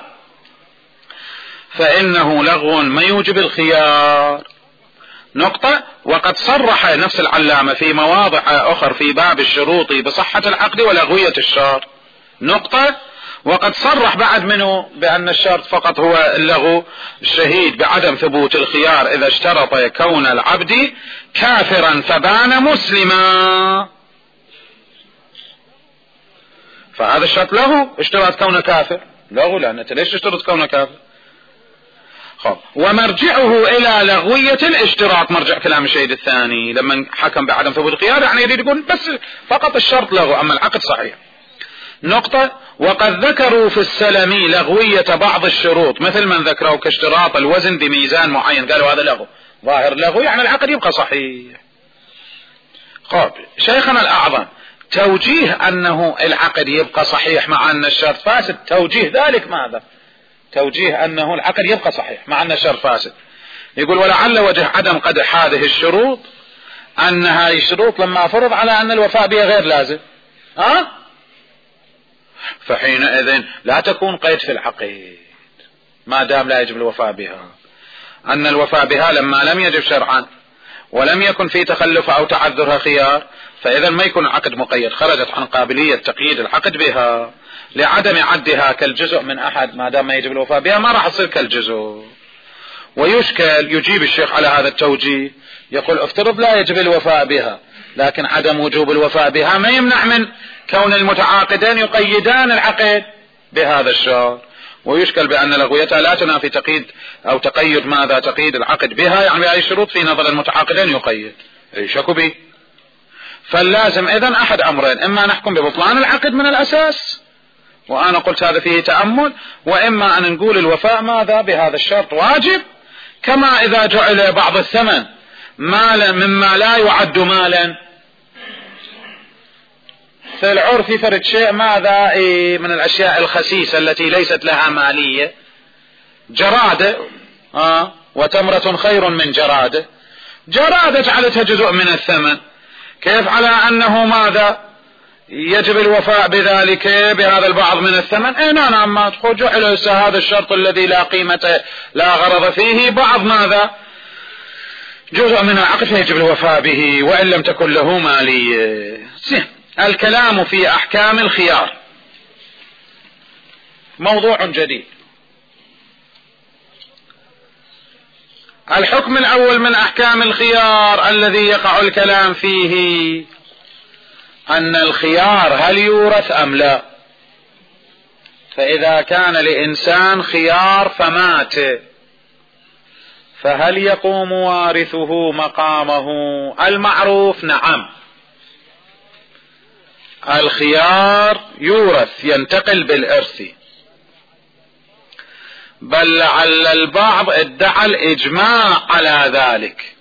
فإنه لغو ما يوجب الخيار. نقطة. وقد صرح نفس العلامة في مواضع أخر في باب الشروط بصحة العقد ولغوية الشرط. نقطة. وقد صرح بعد منه بأن الشرط فقط هو اللغو. الشهيد بعدم ثبوت الخيار إذا اشترط كون العبد كافرا فبان مسلما، فهذا الشرط له اشتراط كونه كافر، لغو، لأن ليش تشترط كونه كافر؟ ومرجعه إلى لغوية الاشتراط، مرجع كلام الشهيد الثاني لما حكم بعدم ثبوت الخيار، يعني يريد يقول بس فقط الشرط لغو أما العقد صحيح. نقطة. وقد ذكروا في السلمي لغوية بعض الشروط، مثل من ذكروا كاشتراط الوزن بميزان معين، قالوا هذا لغو، ظاهر لغو، يعني العقد يبقى صحيح. شيخنا الأعظم توجيه أنه العقد يبقى صحيح مع أن الشرط فاسد، توجيه ذلك ماذا؟ توجيه أنه العقد يبقى صحيح مع أن الشرط فاسد. يقول: ولعل وجه عدم قدح هذه الشروط أن هذه الشروط لما فرض على أن الوفاء بها غير لازم، فحينئذ لا تكون قيد في العقد ما دام لا يجب الوفاء بها. أن الوفاء بها لما لم يجب شرعا ولم يكن في تخلف أو تعذرها خيار، فإذا ما يكون العقد مقيد، خرجت عن قابلية تقييد العقد بها لعدم عدها كالجزء من أحد. ما دام ما يجب الوفاء بها ما راح تصير كالجزء. ويشكل يجيب الشيخ على هذا التوجيه، يقول افترض لا يجب الوفاء بها، لكن عدم وجوب الوفاء بها ما يمنع من كون المتعاقدين يقيدان العقد بهذا الشرط. ويشكل بأن لغويتها لا تنافي تقييد أو تقيد ماذا تقييد العقد بها، يعني بأي شروط في نظر المتعاقدين يقيد، أي شك به. فاللازم إذن أحد أمرين، إما نحكم ببطلان العقد من الأساس، وأنا قلت هذا فيه تأمل، وإما أن نقول الوفاء ماذا بهذا الشرط واجب، كما إذا جعل بعض الثمن مالا مما لا يعد مالا. في العرف فرد شيء ماذا من الأشياء الخسيسة التي ليست لها مالية، جرادة وتمرة خير من جرادة. جرادة جعلتها جزء من الثمن، كيف على أنه ماذا يجب الوفاء بذلك بهذا البعض من الثمن؟ نعم، ما جعل هذا الشرط الذي لا قيمة لا غرض فيه بعض ماذا جزء من العقد فيجب الوفاء به وإن لم تكن له مالية. الكلام في أحكام الخيار موضوع جديد. الحكم الأول من أحكام الخيار الذي يقع الكلام فيه أن الخيار هل يورث أم لا. فإذا كان لإنسان خيار فمات، فهل يقوم وارثه مقامه؟ المعروف نعم، الخيار يورث ينتقل بالإرث، بل لعل البعض ادعى الإجماع على ذلك،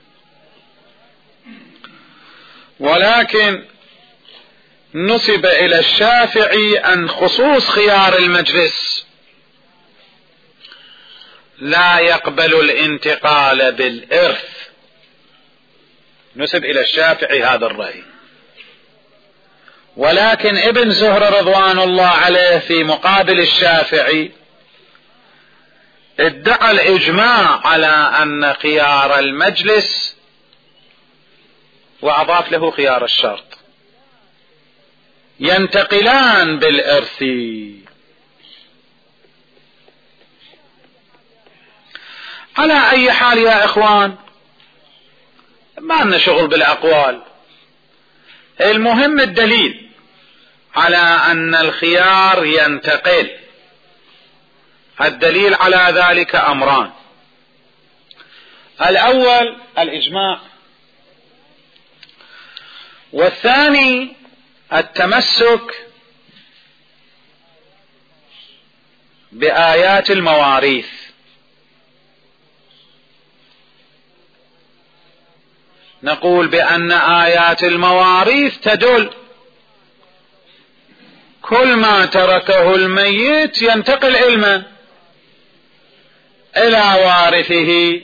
ولكن نسب إلى الشافعي أن خصوص خيار المجلس لا يقبل الانتقال بالإرث. نسب إلى الشافعي هذا الرأي، ولكن ابن زهر رضوان الله عليه في مقابل الشافعي ادعى الإجماع على أن خيار المجلس، وأضاف له خيار الشرط، ينتقلان بالإرث. على أي حال يا إخوان ما لنا شغل بالأقوال، المهم الدليل على أن الخيار ينتقل. الدليل على ذلك أمران: الأول الإجماع، والثاني التمسك بآيات المواريث. نقول بأن آيات المواريث تدل كل ما تركه الميت ينتقل علما إلى وارثه،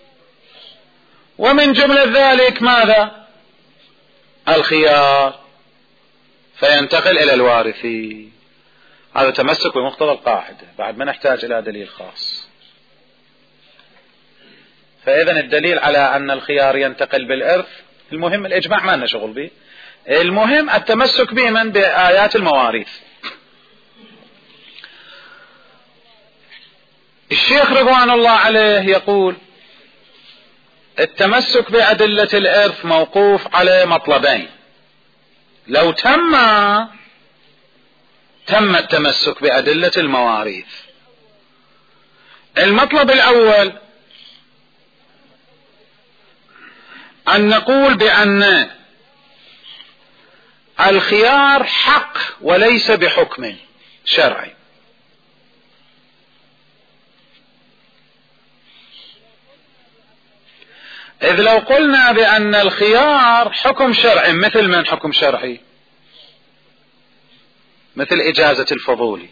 ومن جملة ذلك ماذا؟ الخيار، فينتقل إلى الوارث. هذا تمسك بمقتضى القاعدة، بعد ما نحتاج إلى دليل خاص. فإذن الدليل على أن الخيار ينتقل بالإرث، المهم الإجماع ما لنا شغل به، المهم التمسك به من بآيات المواريث. الشيخ رضوان الله عليه يقول التمسك بأدلة الإرث موقوف على مطلبين: لو تم التمسك بأدلة المواريث. المطلب الأول أن نقول بأن الخيار حق وليس بحكم شرعي. إذ لو قلنا بأن الخيار حكم شرعي، مثل من حكم شرعي؟ مثل إجازة الفضولي.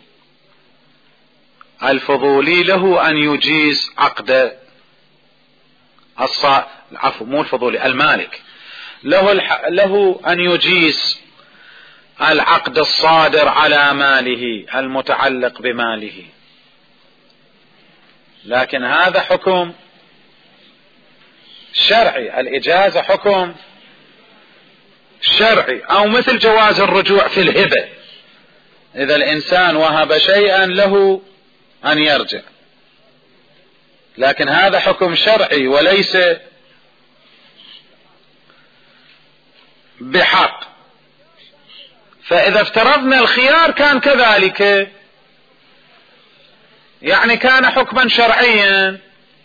الفضولي له أن يجيز عقد مو الفضولي، المالك له أن يجيز العقد الصادر على ماله المتعلق بماله، لكن هذا حكم شرعي، الإجازة حكم شرعي. أو مثل جواز الرجوع في الهبة، إذا الإنسان وهب شيئا له أن يرجع، لكن هذا حكم شرعي وليس بحق. فإذا افترضنا الخيار كان كذلك، يعني كان حكما شرعيا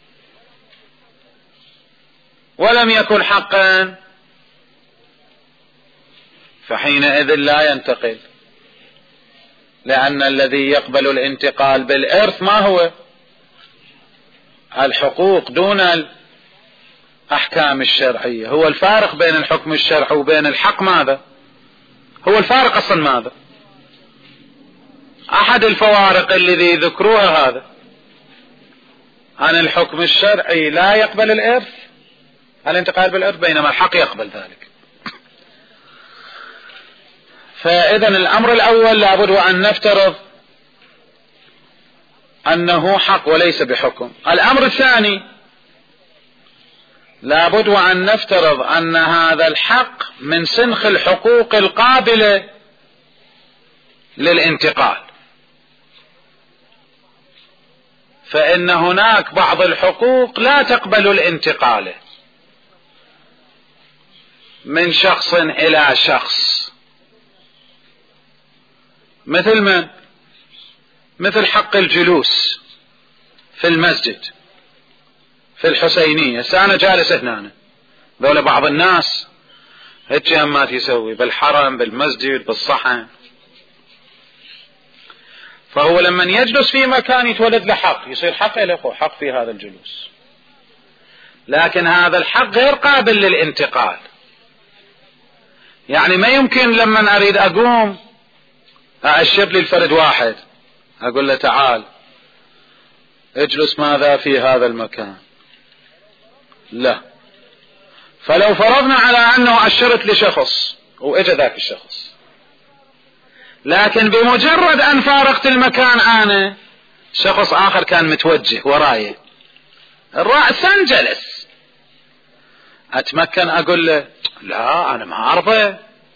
ولم يكن حقا، فحينئذ لا ينتقل، لأن الذي يقبل الانتقال بالإرث ما هو؟ الحقوق دون الأحكام الشرعية. هو الفارق بين الحكم الشرعي وبين الحق ماذا؟ هو الفارق أصلا ماذا؟ أحد الفوارق الذي ذكروها هذا أن الحكم الشرعي لا يقبل الإرث، الانتقال بالإرث، بينما الحق يقبل ذلك. فإذا الأمر الأول لابد أن نفترض أنه حق وليس بحكم. الأمر الثاني لابد أن نفترض أن هذا الحق من سنخ الحقوق القابلة للانتقال، فإن هناك بعض الحقوق لا تقبل الانتقال من شخص إلى شخص، مثل من؟ مثل حق الجلوس في المسجد في الحسينية. أنا جالس هنا، ذولا بعض الناس هيك ما يسوي بالحرم بالمسجد بالصحن، فهو لما يجلس في مكان يتولد له حق، يصير حق له حق في هذا الجلوس، لكن هذا الحق غير قابل للانتقال. يعني ما يمكن لما أريد أقوم أشر لي الفرد واحد أقول له تعال اجلس ماذا في هذا المكان، لا. فلو فرضنا على أنه أشرت لشخص وإجا ذاك الشخص، لكن بمجرد أن فارقت المكان أنا شخص آخر كان متوجه وراي، الرأس جلس، أتمكن أقول له لا أنا ما أعرفه،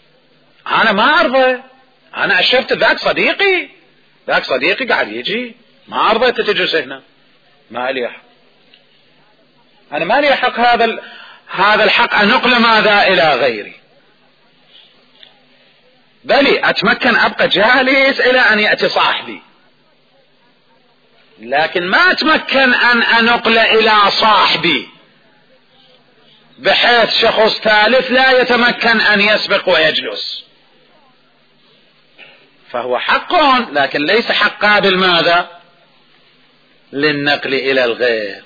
أنا أشرت ذاك صديقي قاعد يجي، ما أرضى تجلس هنا، ما لي حق، أنا ما لي حق هذا الحق أنقل ماذا إلى غيري، بل أتمكن أبقى جالس إلى أن يأتي صاحبي، لكن ما أتمكن أن أنقل إلى صاحبي بحيث شخص ثالث لا يتمكن أن يسبق ويجلس. فهو حق لكن ليس حق قابل ماذا؟ للنقل إلى الغير.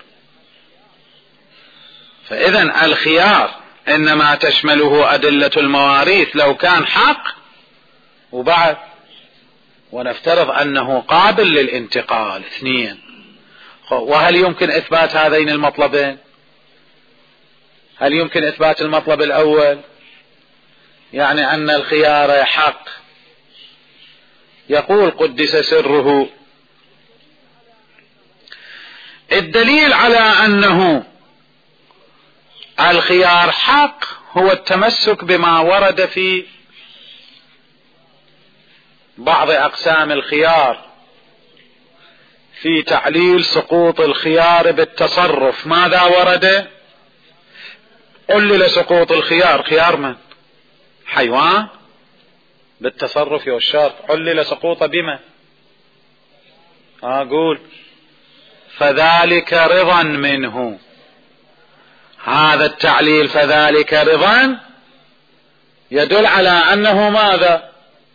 فإذا الخيار إنما تشمله أدلة المواريث لو كان حق وبعد، ونفترض أنه قابل للانتقال. اثنين، وهل يمكن إثبات هذين المطلبين؟ هل يمكن إثبات المطلب الأول يعني أن الخيار حق؟ يقول قدس سره الدليل على أنه الخيار حق هو التمسك بما ورد في بعض أقسام الخيار في تعليل سقوط الخيار بالتصرف. ماذا ورد؟ علل سقوط الخيار، خيار من؟ حيوان بالتصرف والشرط، علل سقوط بما؟ أقول فذلك رضا منه، هذا التعليل فذلك رضا يدل على أنه ماذا؟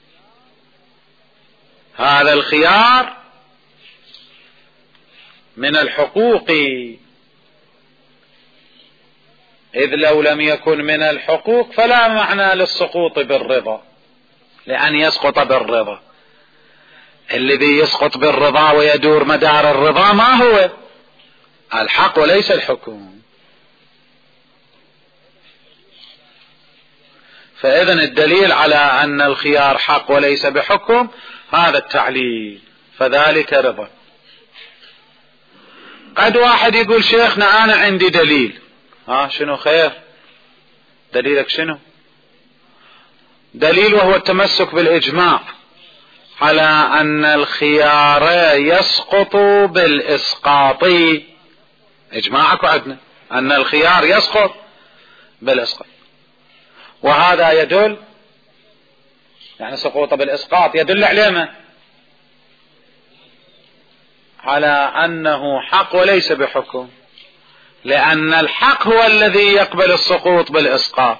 هذا الخيار من الحقوق، إذ لو لم يكن من الحقوق فلا معنى للسقوط بالرضا، لأن يسقط بالرضا. الذي يسقط بالرضا ويدور مدار الرضا ما هو؟ الحق وليس الحكم. فإذن الدليل على أن الخيار حق وليس بحكم هذا التعليل، فذلك رضا. قد واحد يقول شيخنا أنا عندي دليل. شنو خير؟ دليلك شنو؟ دليل وهو التمسك بالإجماع على أن الخيار يسقط بالإسقاط. إجماعك وعدنا أن الخيار يسقط بالإسقاط، وهذا يدل يعني سقوط بالإسقاط يدل على على أنه حق وليس بحكم، لأن الحق هو الذي يقبل السقوط بالإسقاط.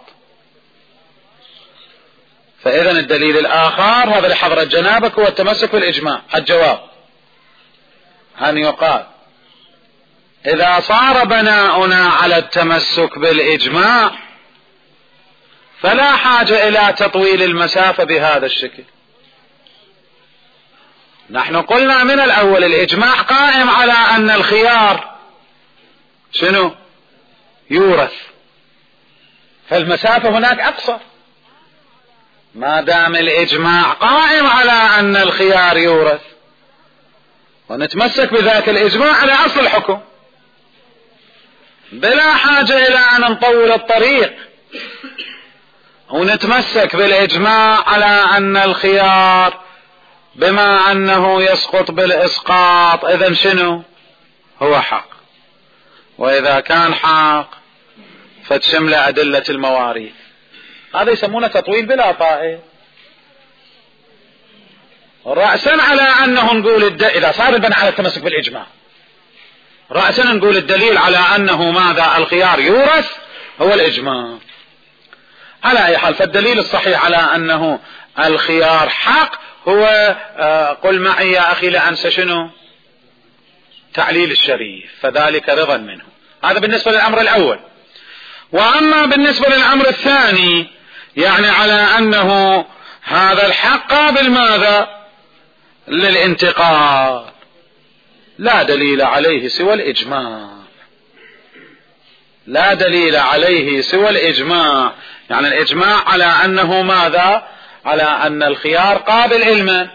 فإذا الدليل الآخر هذا اللي حضرت جنابك هو التمسك بالإجماع. الجواب أن يقال إذا صار بناؤنا على التمسك بالإجماع فلا حاجة إلى تطويل المسافة بهذا الشكل. نحن قلنا من الأول الإجماع قائم على أن الخيار شنو؟ يورث، فالمسافة هناك أقصر. ما دام الإجماع قائم على أن الخيار يورث ونتمسك بذاك الإجماع على أصل الحكم بلا حاجة إلى أن نطول الطريق ونتمسك بالإجماع على أن الخيار بما أنه يسقط بالإسقاط إذن شنو؟ هو حق. وإذا كان حق فتشمل أدلة المواريث. هذا يسمونه تطويل بلا طائل، رأسا على أنه نقول إذا صار البناء على التمسك بالإجماع رأسا نقول الدليل على أنه ماذا؟ الخيار يورث هو الإجماع. على أي حال فالدليل الصحيح على أنه الخيار حق هو قل معي يا أخي لا أنسى شنو؟ تعليل الشريف، فذلك رضا منه. هذا بالنسبة للأمر الأول. وأما بالنسبة للأمر الثاني يعني على أنه هذا الحق قابل ماذا؟ للانتقال، لا دليل عليه سوى الإجماع. لا دليل عليه سوى الإجماع، يعني الإجماع على أنه ماذا؟ على أن الخيار قابل علما.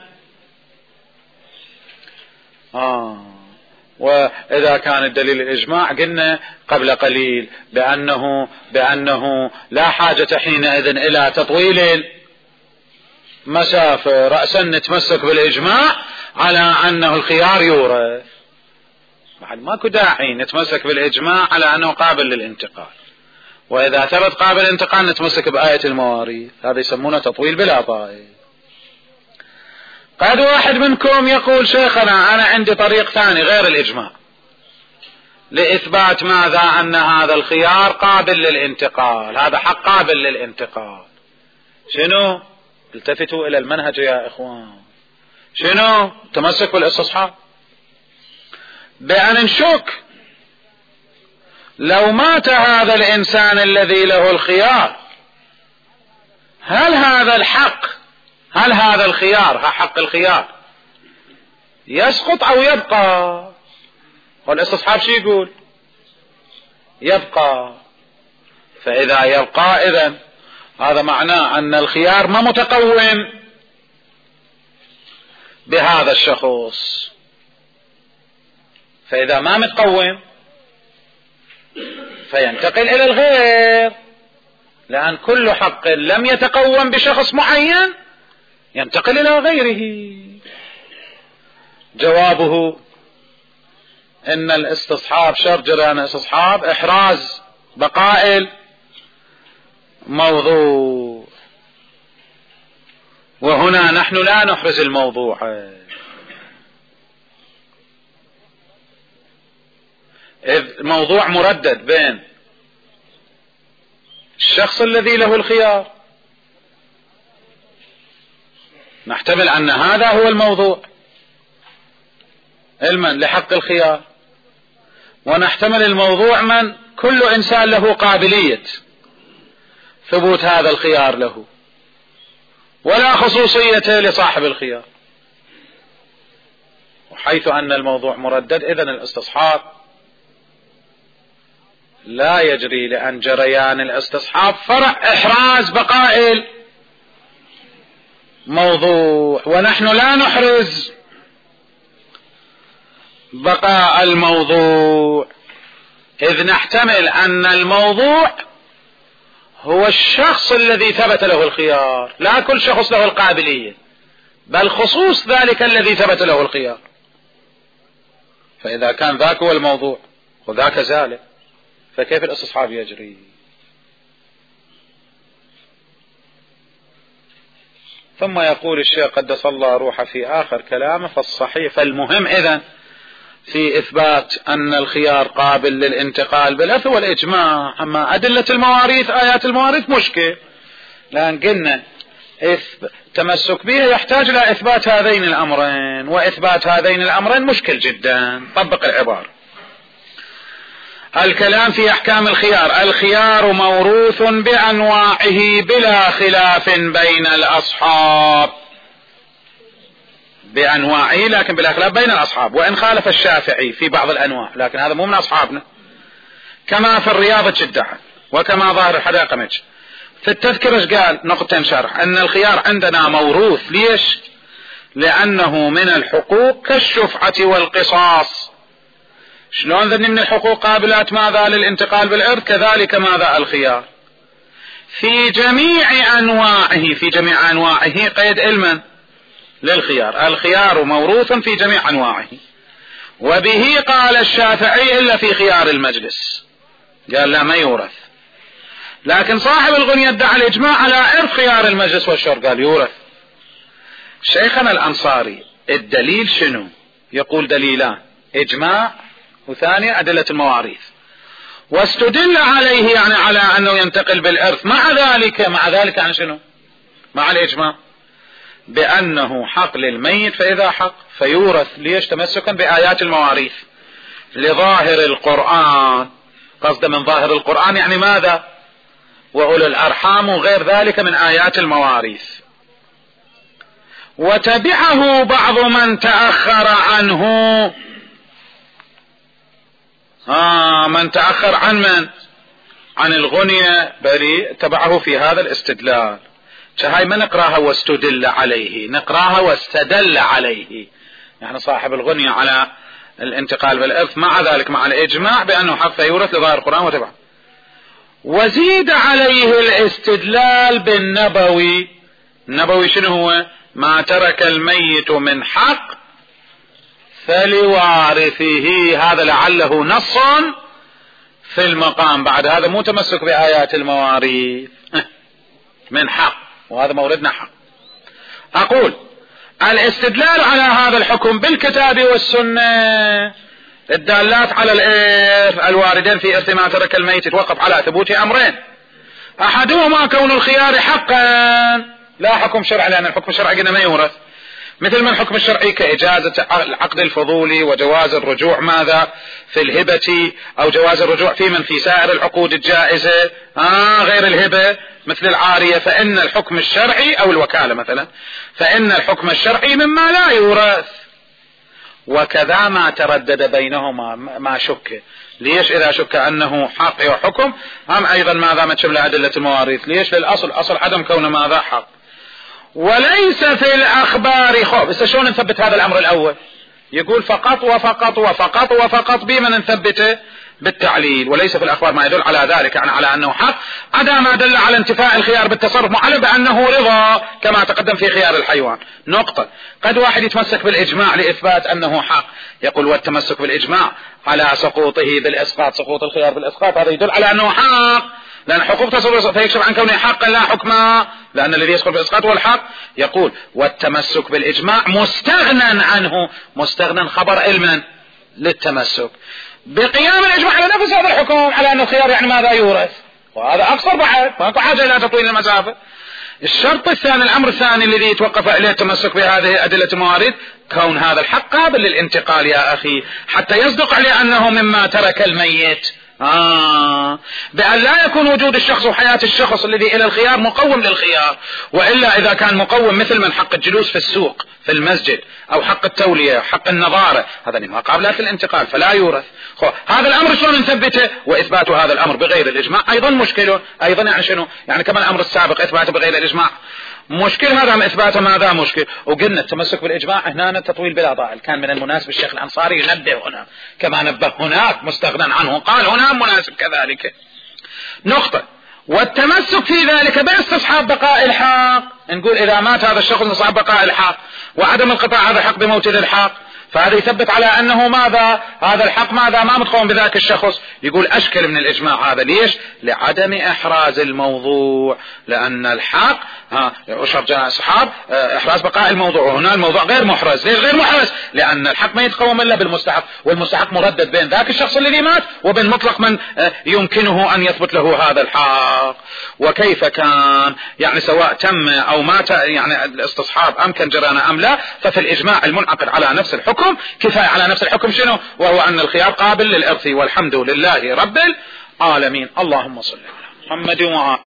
وإذا كان الدليل الإجماع قلنا قبل قليل بأنه لا حاجة حينئذ إلى تطويل المسافة، رأسا نتمسك بالإجماع على أنه الخيار يورث، بعد ماكو داعي نتمسك بالإجماع على أنه قابل للانتقال. وإذا ثبت قابل للانتقال نتمسك بآية المواريث، هذا يسمونه تطويل بلا طائل. قد واحد منكم يقول شيخنا أنا عندي طريق ثاني غير الإجماع لإثبات ماذا؟ أن هذا الخيار قابل للانتقال، هذا حق قابل للانتقال. شنو؟ التفتوا إلى المنهج يا إخوان. شنو؟ تمسك بالاستصحاب، بأن نشك لو مات هذا الإنسان الذي له الخيار هل هذا الحق، هل هذا الخيار حق الخيار يسقط أو يبقى؟ والاستصحاب شو يقول؟ يبقى. فإذا يبقى إذن هذا معناه أن الخيار ما متقوم بهذا الشخص، فإذا ما متقوم فينتقل إلى الغير، لأن كل حق لم يتقوم بشخص معين ينتقل إلى غيره. جوابه إن الاستصحاب شرط جريان الاستصحاب إحراز بقاء موضوع، وهنا نحن لا نحرز الموضوع، إذ الموضوع مردد بين الشخص الذي له الخيار، نحتمل أن هذا هو الموضوع علما لحق الخيار، ونحتمل الموضوع من كل إنسان له قابلية ثبوت هذا الخيار له ولا خصوصية لصاحب الخيار. وحيث أن الموضوع مردد إذن الاستصحاب لا يجري، لأن جريان الاستصحاب فرع إحراز بقاء الموضوع، ونحن لا نحرز بقاء الموضوع، إذ نحتمل أن الموضوع هو الشخص الذي ثبت له الخيار، لا كل شخص له القابلية، بل خصوص ذلك الذي ثبت له الخيار. فإذا كان ذاك هو الموضوع وذاك زال، فكيف الاستصحاب يجري؟ ثم يقول الشيخ قدس الله روحه في آخر كلامه: فالصحيح، فالمهم إذن في إثبات أن الخيار قابل للانتقال بالإرث والإجماع. أما أدلة المواريث، آيات المواريث، مشكل، لأن قلنا التمسك به يحتاج إلى إثبات هذين الأمرين، وإثبات هذين الأمرين مشكل جدا. طبق العبارة. الكلام في أحكام الخيار: الخيار موروث بأنواعه بلا خلاف بين الأصحاب، بأنواعه لكن بلا خلاف بين الأصحاب، وإن خالف الشافعي في بعض الأنواع، لكن هذا مو من أصحابنا، كما في الرياضة جدعا، وكما ظاهر الحدائق مج. في التذكرة قال نقطة شرح أن الخيار عندنا موروث. ليش؟ لأنه من الحقوق كالشفعة والقصاص. شلون ذني من الحقوق قابلات ماذا للانتقال بالإرث، كذلك ماذا الخيار في جميع أنواعه، في جميع أنواعه قيد علما للخيار. الخيار موروث في جميع أنواعه، وبه قال الشافعي إلا في خيار المجلس، قال لا ما يورث. لكن صاحب الغنية ادعى الإجماع على إرث خيار المجلس والشور، قال يورث. شيخنا الأنصاري الدليل شنو؟ يقول دليلان: إجماع، وثانية أدلة المواريث، واستدل عليه يعني على أنه ينتقل بالإرث. مع ذلك عن شنو؟ مع الإجماع بأنه حق للميت، فإذا حق فيورث. ليش؟ تمسكا بآيات المواريث لظاهر القرآن. قصد من ظاهر القرآن يعني ماذا؟ وأولو الأرحام وغير ذلك من آيات المواريث. وتبعه بعض من تأخر عنه، من تأخر عن الغنية بريء، تبعه في هذا الاستدلال. هاي ما نقراها واستدل عليه، نقراها واستدل عليه، يعني صاحب الغنية على الانتقال بالإرث، مع ذلك مع الإجماع بأنه حق فيورث لظاهر القرآن وتبعه. وزيد عليه الاستدلال بالنبوي. النبوي شنو هو؟ ما ترك الميت من حق فلوارثه. هذا لعله نص في المقام. بعد هذا مو تمسك بآيات المواريث، من حق، وهذا موردنا حق. أقول الاستدلال على هذا الحكم بالكتاب والسنة الدالات على الإرث الواردين في إرث ما ترك الميت يتوقف على ثبوت أمرين: أحدهما كون الخيار حقا لا حكم شرعي، لأن الحكم الشرعي قلنا ما يورث، مثل ما الحكم الشرعي كإجازة العقد الفضولي وجواز الرجوع ماذا في الهبة، أو جواز الرجوع في من في سائر العقود الجائزة غير الهبة مثل العارية. فإن الحكم الشرعي أو الوكالة مثلا، فإن الحكم الشرعي مما لا يورث. وكذا ما تردد بينهما ما شك. ليش؟ إذا شك أنه حق وحكم هم أيضا ماذا ما تشمل أدلة المواريث. ليش؟ للأصل، أصل عدم كون ماذا حق. وليس في الأخبار خوف. بس شلون نثبت هذا الأمر الأول؟ يقول فقط وفقط وفقط وفقط بمن نثبته بالتعليل. وليس في الأخبار ما يدل على ذلك، يعني على أنه حق، عدا ما دل على انتفاء الخيار بالتصرف معلم بأنه رضا كما تقدم في خيار الحيوان. نقطة. قد واحد يتمسك بالإجماع لإثبات أنه حق، يقول والتمسك بالإجماع على سقوطه بالإسقاط، سقوط الخيار بالإسقاط، هذا يدل على أنه حق، لأن حقوق تصرف فيكشف عن كونه حقا لا حكما، لأن الذي يسقط بالإسقاط هو الحق. يقول والتمسك بالإجماع مستغنى عنه، مستغنى خبر علما للتمسك بقيام الإجماع على نفس هذا الحكم على أن الخيار يعني ماذا يورث، وهذا أقصر بعد، ماكو حاجة إلى تطويل المسافة. الشرط الثاني، الأمر الثاني الذي يتوقف عليه التمسك بهذه أدلة المواريث، كون هذا الحق قابل للانتقال يا أخي، حتى يصدق عليه أنه مما ترك الميت بأن لا يكون وجود الشخص وحياة الشخص الذي إلى الخيار مقوم للخيار، وإلا إذا كان مقوم مثل من حق الجلوس في السوق في المسجد أو حق التولية حق النظارة، هذا ما قابلات الانتقال فلا يورث. هذا الأمر شلون نثبته؟ وإثبات هذا الأمر بغير الإجماع أيضا مشكل، أيضا يعني شنو؟ يعني كما الأمر السابق إثباته بغير الإجماع مشكل، هذا عم إثباته ماذا مشكل. وقلنا التمسك بالإجماع هنا التطويل بلا ضائل، كان من المناسب الشيخ الأنصاري ينبه هنا كما نبه هناك مستغنى عنه، قال هنا مناسب كذلك. نقطة. والتمسك في ذلك باستصحاب بقاء الحق، نقول إذا مات هذا الشخص استصحاب بقاء الحق وعدم انقطاع هذا الحق بموت الحق، فهذا يثبت على أنه ماذا؟ هذا الحق ماذا؟ ما متقوم بذاك الشخص. يقول أشكل من الإجماع هذا، ليش؟ لعدم إحراز الموضوع، لأن الحق وشرط أصحاب إحراز بقاء الموضوع، وهنا الموضوع غير محرز. ليش غير محرز؟ لأن الحق ما يتقوم إلا بالمستحق، والمستحق مردد بين ذاك الشخص الذي مات وبين مطلق من يمكنه أن يثبت له هذا الحق. وكيف كان يعني سواء تم أو مات يعني الاستصحاب أمكن جرانا أم لا، ففي الإجماع المنعقد على نفس الحكم كفاية على نفس الحكم شنو؟ وهو أن الخيار قابل للإرث، والحمد لله رب العالمين. اللهم صل على محمد وعلى